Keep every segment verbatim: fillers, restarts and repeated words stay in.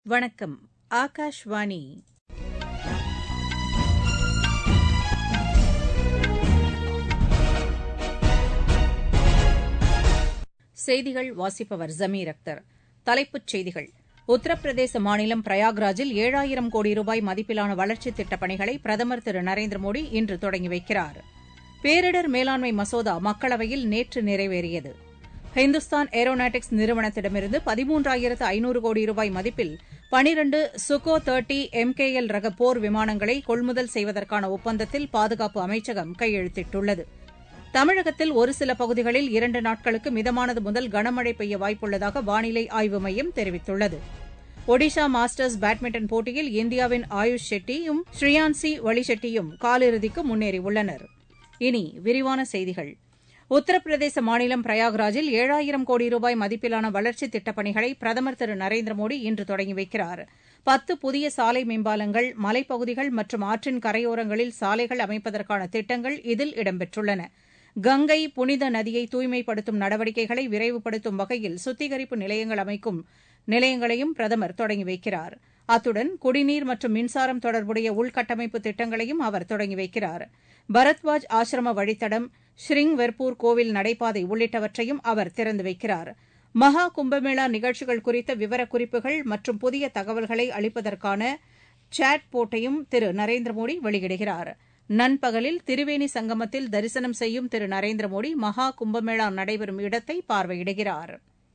வணக்கம். ஆகாஷ்வாணி. செய்திகள் வாசிப்பவர் ஜமீர் அக்தர். தலைப்புச் செய்திகள். உத்தரப்பிரதேச மாநிலம் பிரயாக்ராஜில் ஏழாயிரம் கோடி ரூபாய் மதிப்பிலான வளர்ச்சித் திட்டப் பணிகளை பிரதமர் திரு நரேந்திர மோடி இன்று தொடங்கி வைக்கிறார். பேரிடர் மேலாண்மை மசோதா மக்களவையில் நேற்று நிறைவேறியது. ஹிந்துஸ்தான் ஏரோநாட்டிக்ஸ் நிறுவனத்திடமிருந்து பதிமூன்றாயிரத்து ஐநூறு கோடி ரூபாய் மதிப்பில் பனிரண்டு Sukhoi thirty M K L ரக போர் விமானங்களை கொள்முதல் செய்வதற்கான ஒப்பந்தத்தில் பாதுகாப்பு அமைச்சகம் கையெழுத்திட்டுள்ளது. தமிழகத்தில் ஒரு சில பகுதிகளில் இரண்டு நாட்களுக்கு மிதமானது முதல் கனமழை பெய்ய வாய்ப்புள்ளதாக வானிலை ஆய்வு மையம் தெரிவித்துள்ளது. ஒடிஷா மாஸ்டர்ஸ் பேட்மிண்டன் போட்டியில் இந்தியாவின் ஆயுஷ் ஷெட்டியும் ஸ்ரீயான்சி வளிஷெட்டியும் காலிறுதிக்கு முன்னேறியுள்ளனர். இனி விரிவான செய்திகள். உத்தரப்பிரதேச மாநிலம் பிரயாக்ராஜில் ஏழாயிரம் கோடி ரூபாய் மதிப்பிலான வளர்ச்சித் திட்டப் பணிகளை பிரதமர் திரு நரேந்திர மோடி இன்று தொடங்கி வைக்கிறார். பத்து புதிய சாலை மேம்பாலங்கள், மலைப்பகுதிகள் மற்றும் ஆற்றின் கரையோரங்களில் சாலைகள் அமைப்பதற்கான திட்டங்கள் இதில் இடம்பெற்றுள்ளன. கங்கை புனித நதியை தூய்மைப்படுத்தும் நடவடிக்கைகளை விரைவுபடுத்தும் வகையில் சுத்திகரிப்பு நிலையங்கள் அமைக்கும் நிலையங்களையும் பிரதமர் தொடங்கி வைக்கிறார். அத்துடன் குடிநீர் மற்றும் மின்சாரம் தொடர்புடைய உள்கட்டமைப்பு திட்டங்களையும் அவர் தொடங்கி வைக்கிறார். பரத்வாஜ் ஆசிரம வழித்தடம், ஸ்ரிங்வெர்பூர் கோவில் நடைபாதை உள்ளிட்டவற்றையும் அவர் திறந்து வைக்கிறார். மகா கும்பமேளா நிகழ்ச்சிகள் குறித்த விவரக்குறிப்புகள் மற்றும் புதிய தகவல்களை அளிப்பதற்கான சாட் போட்டையும் திரு நரேந்திர மோடி வெளியிடுகிறார். நண்பகலில் திரிவேணி சங்கமத்தில் தரிசனம் செய்யும் திரு நரேந்திர மோடி மகா கும்பமேளா நடைபெறும் இடத்தை பார்வையிடுகிறார்.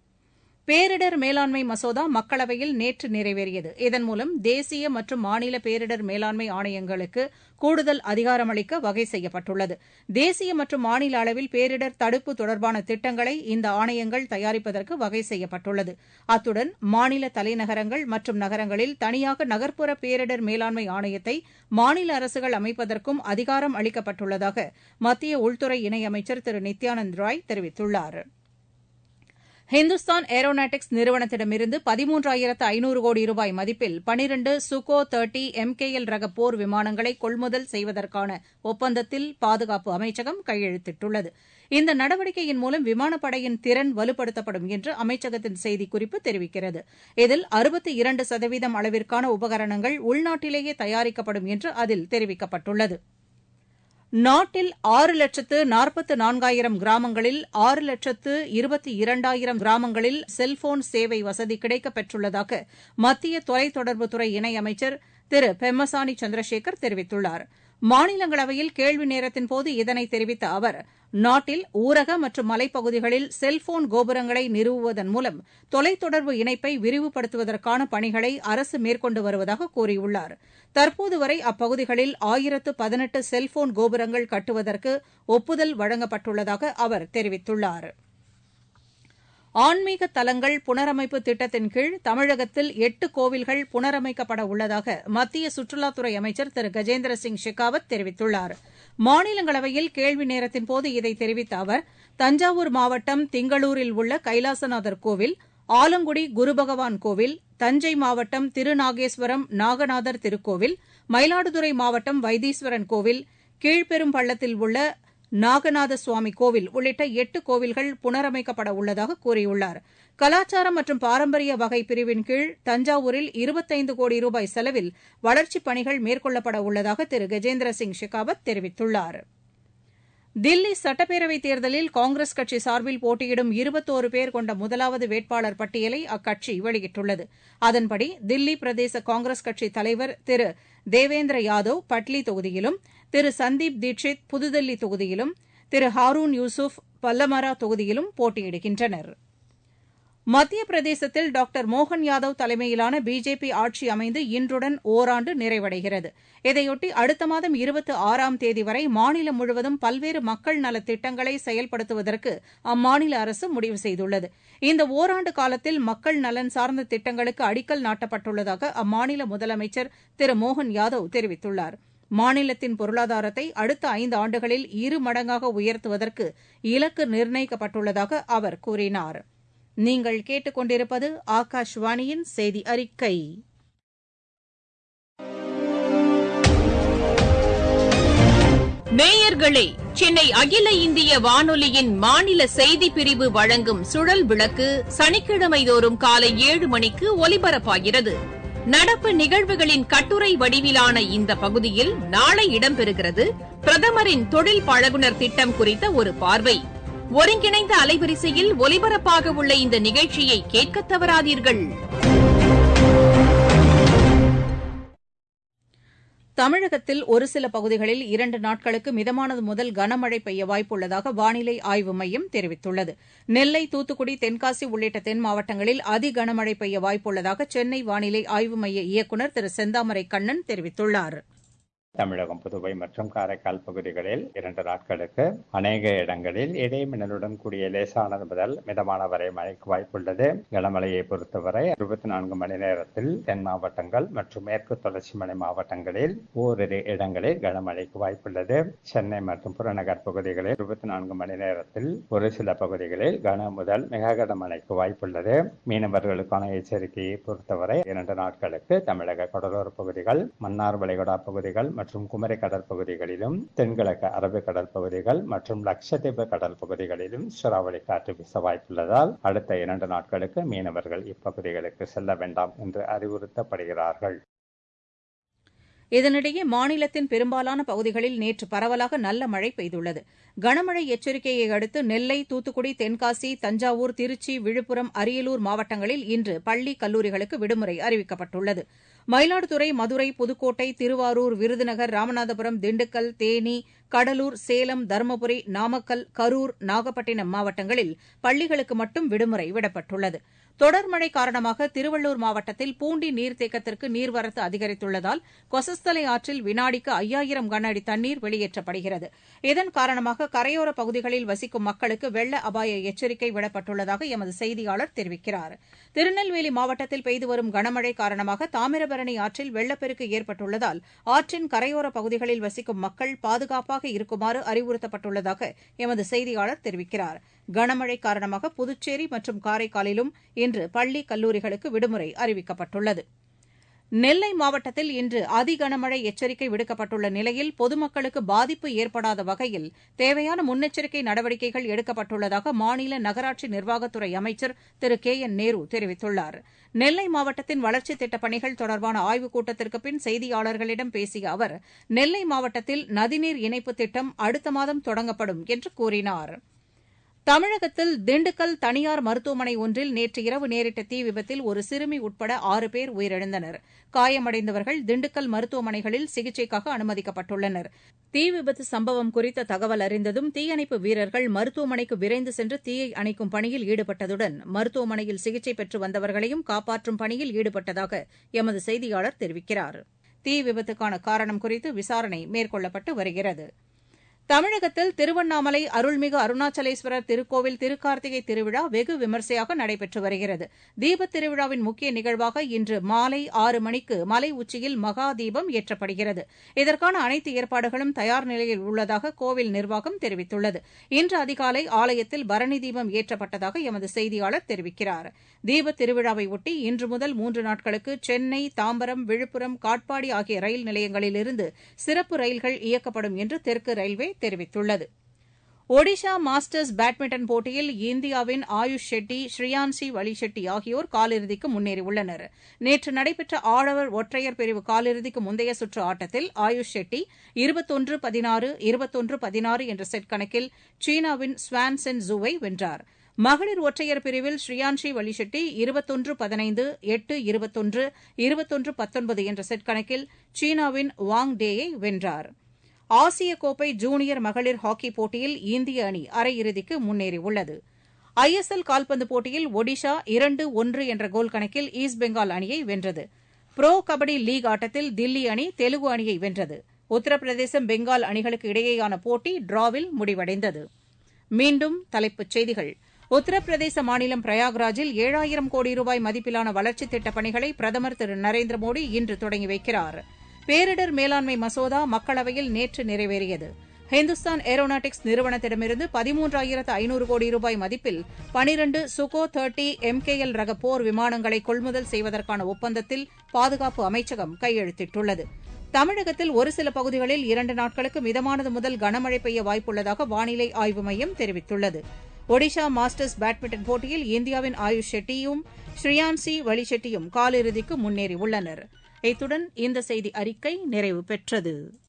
பேரிடர் மேலாண்மை மசோதா மக்களவையில் நேற்று நிறைவேறியது. இதன் மூலம் தேசிய மற்றும் மாநில பேரிடர் மேலாண்மை ஆணையங்களுக்கு கூடுதல் அதிகாரமளிக்க வகை செய்யப்பட்டுள்ளது. தேசிய மற்றும் மாநில அளவில் பேரிடர் தடுப்பு தொடர்பான திட்டங்களை இந்த ஆணையங்கள் தயாரிப்பதற்கு வகை செய்யப்பட்டுள்ளது. அத்துடன் மாநில தலைநகரங்கள் மற்றும் நகரங்களில் தனியாக நகர்ப்புற பேரிடர் மேலாண்மை ஆணையத்தை மாநில அரசுகள் அமைப்பதற்கும் அதிகாரம் அளிக்கப்பட்டுள்ளதாக மத்திய உள்துறை இணையமைச்சர் திரு நித்யானந்த் ராய் தெரிவித்துள்ளார். ஹிந்துஸ்தான் ஏரோநாட்டிக்ஸ் நிறுவனத்திடமிருந்து பதிமூன்றாயிரத்து ஐநூறு கோடி ரூபாய் மதிப்பில் பனிரண்டு Sukhoi thirty M K L ரக போர் விமானங்களை கொள்முதல் செய்வதற்கான ஒப்பந்தத்தில் பாதுகாப்பு அமைச்சகம் கையெழுத்திட்டுள்ளது. இந்த நடவடிக்கையின் மூலம் விமானப்படையின் திறன் வலுப்படுத்தப்படும் என்று அமைச்சகத்தின் செய்திக்குறிப்பு தெரிவிக்கிறது. இதில் அறுபத்தி இரண்டு சதவீதம் அளவிற்கான உபகரணங்கள் உள்நாட்டிலேயே தயாரிக்கப்படும் என்று அதில் தெரிவிக்கப்பட்டுள்ளது. நாட்டில் ஆறு லட்சத்து நாற்பத்து நான்காயிரம் கிராமங்களில் ஆறு லட்சத்து இருபத்தி இரண்டாயிரம் கிராமங்களில் செல்போன் சேவை வசதி கிடைக்கப் பெற்றுள்ளதாக மத்திய தொலைத்தொடர்புத்துறை இணையமைச்சர் திரு பெம்மசானி சந்திரசேகர் தெரிவித்துள்ளார். மாநிலங்களவையில் கேள்வி நேரத்தின்போது இதனை தெரிவித்த அவர், நாட்டில் ஊரக மற்றும் மலைப்பகுதிகளில் செல்போன் கோபுரங்களை நிறுவுவதன் மூலம் தொலைத்தொடர்பு இணைப்பை விரிவுபடுத்துவதற்கான பணிகளை அரசு மேற்கொண்டு வருவதாக கூறியுள்ளார். தற்போது வரை அப்பகுதிகளில் ஆயிரத்து பதினெட்டு செல்போன் கோபுரங்கள் கட்டுவதற்கு ஒப்புதல் வழங்கப்பட்டுள்ளதாக அவர் தெரிவித்துள்ளார். ஆன்மீக தலங்கள் புனரமைப்பு திட்டத்தின் கீழ் தமிழகத்தில் எட்டு கோவில்கள் புனரமைக்கப்பட உள்ளதாக மத்திய சுற்றுலாத்துறை அமைச்சர் திரு கஜேந்திர சிங் ஷெகாவத் தெரிவித்துள்ளார். மாநிலங்களவையில் கேள்வி நேரத்தின்போது இதை தெரிவித்த அவர், தஞ்சாவூர் மாவட்டம் திங்களூரில் உள்ள கைலாசநாதர் கோவில், ஆலங்குடி குருபகவான் கோவில், தஞ்சை மாவட்டம் திருநாகேஸ்வரம் நாகநாதர் திருக்கோவில், மயிலாடுதுறை மாவட்டம் வைத்தீஸ்வரன் கோவில், கீழ்பெரும்பள்ளத்தில் உள்ள நாகநாத சுவாமி கோவில் உள்ளிட்ட எட்டு கோவில்கள் புனரமைக்கப்பட உள்ளதாக கூறியுள்ளார். கலாச்சாரம் மற்றும் பாரம்பரிய வகை பிரிவின் கீழ் தஞ்சாவூரில் இருபத்தைந்து கோடி ரூபாய் செலவில் வளர்ச்சிப் பணிகள் மேற்கொள்ளப்பட உள்ளதாக திரு கஜேந்திர சிங் ஷெகாவத் தெரிவித்துள்ளார். தில்லி சட்டப்பேரவைத் தேர்தலில் காங்கிரஸ் கட்சி சார்பில் போட்டியிடும் இருபத்தோரு பேர் கொண்ட முதலாவது வேட்பாளர் பட்டியலை அக்கட்சி வெளியிட்டுள்ளது. அதன்படி தில்லி பிரதேச காங்கிரஸ் கட்சி தலைவர் திரு தேவேந்திர யாதவ் பட்லி தொகுதியிலும், திரு சந்தீப் தீட்சித் புதுதில்லி தொகுதியிலும், திரு ஹாரூன் யூசுப் பல்லமரா தொகுதியிலும் போட்டியிடுகின்றனர். மத்திய பிரதேசத்தில் டாக்டர் மோகன் யாதவ் தலைமையிலான பிஜேபி ஆட்சி அமைந்து இன்றுடன் ஒராண்டு நிறைவடைகிறது. இதையொட்டி அடுத்த மாதம் இருபத்தி ஆறாம் தேதி வரை மாநிலம் முழுவதும் பல்வேறு மக்கள் நலத் திட்டங்களை செயல்படுத்துவதற்கு அம்மாநில அரசு முடிவு செய்துள்ளது. இந்த ஒராண்டு காலத்தில் மக்கள் நலன் சார்ந்த திட்டங்களுக்கு அடிக்கல் நாட்டப்பட்டுள்ளதாக அம்மாநில முதலமைச்சர் திரு மோகன் யாதவ் தெரிவித்துள்ளார். மாநிலத்தின் பொருளாதாரத்தை அடுத்த ஐந்து ஆண்டுகளில் இரு மடங்காக உயர்த்துவதற்கு இலக்கு நிர்ணயிக்கப்பட்டுள்ளதாக அவர் கூறினார். நீங்கள் கேட்டுக்கொண்டிருப்பது ஆகாஷ்வாணியின் செய்தி அறிக்கை. நேயர்களே, சென்னை அகில இந்திய வானொலியின் மாநில செய்திப் பிரிவு வழங்கும் சுழல் விளக்கு சனிக்கிழமை தோறும் காலை ஏழு மணிக்கு ஒலிபரப்பாகிறது. நடப்பு நிகழ்வுகளின் கட்டுரை வடிவிலான இந்த பகுதியில் நாளை இடம்பெறுகிறது பிரதமரின் தொழில் பழகுனர் திட்டம் குறித்த ஒரு பார்வை. ஒருங்கிணைந்த அலைவரிசையில் ஒலிபரப்பாக உள்ள இந்த நிகழ்ச்சியை கேட்க தவறாதீர்கள். தமிழகத்தில் ஒரு சில பகுதிகளில் இரண்டு நாட்களுக்கு மிதமானது முதல் கனமழை பெய்ய வாய்ப்புள்ளதாக வானிலை ஆய்வு மையம் தெரிவித்துள்ளது. நெல்லை, தூத்துக்குடி, தென்காசி உள்ளிட்ட தென் மாவட்டங்களில் அதி கனமழை பெய்ய வாய்ப்புள்ளதாக சென்னை வானிலை ஆய்வு மைய இயக்குநர் திரு செந்தாமரை கண்ணன் தெரிவித்துள்ளார். தமிழகம், புதுவை மற்றும் காரைக்கால் பகுதிகளில் இரண்டு நாட்களுக்கு அநேக இடங்களில் இடைமின்னலுடன் கூடிய லேசானது முதல் மிதமான வரை மழைக்கு வாய்ப்புள்ளது. கனமழையை பொறுத்தவரை இருபத்தி நான்கு மணி நேரத்தில் தென் மாவட்டங்கள் மற்றும் மேற்கு தொடர்ச்சி மலை மாவட்டங்களில் ஓரிரு இடங்களில் கனமழைக்கு வாய்ப்புள்ளது. சென்னை மற்றும் புறநகர் பகுதிகளில் இருபத்தி நான்கு மணி நேரத்தில் ஒரு சில பகுதிகளில் கன முதல் மிக கனமழைக்கு வாய்ப்புள்ளது. மீனவர்களுக்கான எச்சரிக்கையை பொறுத்தவரை இரண்டு நாட்களுக்கு தமிழக கடலோர பகுதிகள், மன்னார் வளைகுடா பகுதிகள் மற்றும் குமரி கடற்பகுதிகளிலும், தென்கிழக்கு அரபிக் கடல் பகுதிகள் மற்றும் லட்சத்தீவு கடல் பகுதிகளிலும் சூறாவளி காற்று வீச வாய்ப்புள்ளதால் அடுத்த இரண்டு நாட்களுக்கு மீனவர்கள் இப்பகுதிகளுக்கு செல்ல வேண்டாம் என்று அறிவுறுத்தப்படுகிறார்கள். இதனிடையே மாநிலத்தின் பெரும்பாலான பகுதிகளில் நேற்று பரவலாக நல்ல மழை பெய்துள்ளது. கனமழை எச்சரிக்கையை அடுத்து நெல்லை, தூத்துக்குடி, தென்காசி, தஞ்சாவூர், திருச்சி, விழுப்புரம், அரியலூர் மாவட்டங்களில் இன்று பள்ளி, கல்லூரிகளுக்கு விடுமுறை அறிவிக்கப்பட்டுள்ளது. மயிலாடுதுறை, மதுரை, புதுக்கோட்டை, திருவாரூர், விருதுநகர், ராமநாதபுரம், திண்டுக்கல், தேனி, கடலூர், சேலம், தருமபுரி, நாமக்கல், கரூர், நாகப்பட்டினம் மாவட்டங்களில் பள்ளிகளுக்கு மட்டும் விடுமுறை விடப்பட்டுள்ளது. தொடர் மழை காரணமாக திருவள்ளூர் மாவட்டத்தில் பூண்டி நீர்த்தேக்கத்திற்கு நீர்வரத்து அதிகரித்துள்ளதால் கொசஸ்தலை ஆற்றில் வினாடிக்கு ஐயாயிரம் கன அடி தண்ணீர் வெளியேற்றப்படுகிறது. இதன் காரணமாக கரையோர பகுதிகளில் வசிக்கும் மக்களுக்கு வெள்ள அபாய எச்சரிக்கை விடப்பட்டுள்ளதாக எமது செய்தியாளர் தெரிவிக்கிறார். திருநெல்வேலி மாவட்டத்தில் பெய்து வரும் கனமழை காரணமாக தாமிரபரணி ஆற்றில் வெள்ளப்பெருக்கு ஏற்பட்டுள்ளதால் ஆற்றின் கரையோர பகுதிகளில் வசிக்கும் மக்கள் பாதுகாப்பாக இருக்குமாறு அறிவுறுத்தப்பட்டுள்ளதாக எமது செய்தியாளர் தெரிவிக்கிறார். கனமழை காரணமாக புதுச்சேரி மற்றும் காரைக்காலிலும் இன்று பள்ளி, கல்லூரிகளுக்கு விடுமுறை அறிவிக்கப்பட்டுள்ளது. நெல்லை மாவட்டத்தில் இன்று அதி கனமழை எச்சரிக்கை விடுக்கப்பட்டுள்ள நிலையில் பொதுமக்களுக்கு பாதிப்பு ஏற்படாத வகையில் தேவையான முன்னெச்சரிக்கை நடவடிக்கைகள் எடுக்கப்பட்டுள்ளதாக மாநில நகராட்சி நிர்வாகத்துறை அமைச்சர் திரு கே என் நேரு தெரிவித்துள்ளார். நெல்லை மாவட்டத்தின் வளர்ச்சித் திட்டப் பணிகள் தொடர்பான ஆய்வுக் கூட்டத்திற்கு பின் செய்தியாளர்களிடம் பேசிய அவர், நெல்லை மாவட்டத்தில் நதிநீர் இணைப்பு திட்டம் அடுத்த மாதம் தொடங்கப்படும் என்று கூறினார். தமிழகத்தில் திண்டுக்கல் தனியார் மருத்துவமனை ஒன்றில் நேற்று இரவு நேரிட்ட தீ விபத்தில் ஒரு சிறுமி உட்பட ஆறு பேர் உயிரிழந்தனர். காயமடைந்தவர்கள் திண்டுக்கல் மருத்துவமனைகளில் சிகிச்சைக்காக அனுமதிக்கப்பட்டுள்ளனர். தீ விபத்து சம்பவம் குறித்த தகவல் அறிந்ததும் தீயணைப்பு வீரர்கள் மருத்துவமனைக்கு விரைந்து சென்று தீயை அணைக்கும் பணியில் ஈடுபட்டதுடன் மருத்துவமனையில் சிகிச்சை பெற்று வந்தவர்களையும் காப்பாற்றும் பணியில் ஈடுபட்டதாக எமது செய்தியாளர் தெரிவிக்கிறார். தீ விபத்துக்கான காரணம் குறித்து விசாரணை மேற்கொள்ளப்பட்டு வருகிறது. தமிழகத்தில் திருவண்ணாமலை அருள்மிகு அருணாச்சலேஸ்வரர் திருக்கோவில் திருக்கார்த்திகை திருவிழா வெகு விமரிசையாக நடைபெற்று வருகிறது. தீபத் திருவிழாவின் முக்கிய நிகழ்வாக இன்று மாலை ஆறு மணிக்கு மலை உச்சியில் மகா தீபம் ஏற்றப்படுகிறது. இதற்கான அனைத்து ஏற்பாடுகளும் தயார் நிலையில் உள்ளதாக கோவில் நிர்வாகம் தெரிவித்துள்ளது. இன்று அதிகாலை ஆலயத்தில் பரணி தீபம் ஏற்றப்பட்டதாக எமது செய்தியாளர் தெரிவிக்கிறார். தீபத் திருவிழாவை ஒட்டி இன்று முதல் மூன்று நாட்களுக்கு சென்னை, தாம்பரம், விழுப்புரம், காட்பாடி ஆகிய ரயில் நிலையங்களிலிருந்து சிறப்பு ரயில்கள் இயக்கப்படும் என்று தெற்கு ரயில்வே தெரிவித்துள்ளது. ஒடிஷா மாஸ்டர்ஸ் பேட்மிண்டன் போட்டியில் இந்தியாவின் ஆயுஷ் ஷெட்டி, ஸ்ரீயான்சி வலிஷெட்டி ஆகியோர் காலிறுதிக்கு முன்னேறியுள்ளனர். நேற்று நடைபெற்ற ஆடவர் ஒற்றையர் பிரிவு காலிறுதிக்கு முந்தைய சுற்று ஆட்டத்தில் ஆயுஷ் ஷெட்டி இருபத்தொன்று பதினாறு, இருபத்தொன்று பதினாறு என்ற செட் கணக்கில் சீனாவின் ஸ்வான் சென் ஜூவை வென்றார். மகளிர் ஒற்றையர் பிரிவில் ஸ்ரீயான்ஷி வலிஷெட்டி இருபத்தொன்று பதினைந்து, எட்டு இருபத்தொன்று, இருபத்தொன்று பத்தொன்பது என்ற செட் கணக்கில் சீனாவின் வாங் டேயை வென்றார். ஆசிய கோப்பை ஜூனியர் மகளிர் ஹாக்கி போட்டியில் இந்திய அணி அரையிறுதிக்கு முன்னேறியுள்ளது. ஐ எஸ் எல் கால்பந்து போட்டியில் ஒடிஷா இரண்டு ஒன்று என்ற கோல் கணக்கில் ஈஸ்ட் பெங்கால் அணியை வென்றது. புரோ கபடி லீக் ஆட்டத்தில் தில்லி அணி தெலுங்கு அணியை வென்றது. உத்தரப்பிரதேசம், பெங்கால் அணிகளுக்கு இடையேயான போட்டி டிராவில் முடிவடைந்தது. மீண்டும் தலைப்புச் செய்திகள். உத்தரப்பிரதேச மாநிலம் பிரயாக்ராஜில் ஏழாயிரம் கோடி ரூபாய் மதிப்பிலான வளர்ச்சித் திட்டப் பணிகளை பிரதமர் திரு நரேந்திர மோடி இன்று தொடங்கி வைக்கிறார். பேரிடர் மேலாண்மை மசோதா மக்களவையில் நேற்று நிறைவேறியது. ஹிந்துஸ்தான் ஏரோநாட்டிக்ஸ் நிறுவனத்திடமிருந்து பதிமூன்றாயிரத்து ஐநூறு கோடி ரூபாய் மதிப்பில் பனிரண்டு Sukhoi thirty M K L ரக போர் விமானங்களை கொள்முதல் செய்வதற்கான ஒப்பந்தத்தில் பாதுகாப்பு அமைச்சகம் கையெழுத்திட்டுள்ளது. தமிழகத்தில் ஒரு சில பகுதிகளில் இரண்டு நாட்களுக்கு மிதமானது முதல் கனமழை பெய்ய வாய்ப்புள்ளதாக வானிலை ஆய்வு மையம் தெரிவித்துள்ளது. ஒடிஷா மாஸ்டர்ஸ் பேட்மிண்டன் போட்டியில் இந்தியாவின் ஆயுஷ் ஷெட்டியும் ஸ்ரீயான்சி வலிஷெட்டியும் காலிறுதிக்கு முன்னேறியுள்ளனர். இத்துடன் இந்த செய்தி அறிக்கை நிறைவு பெற்றது.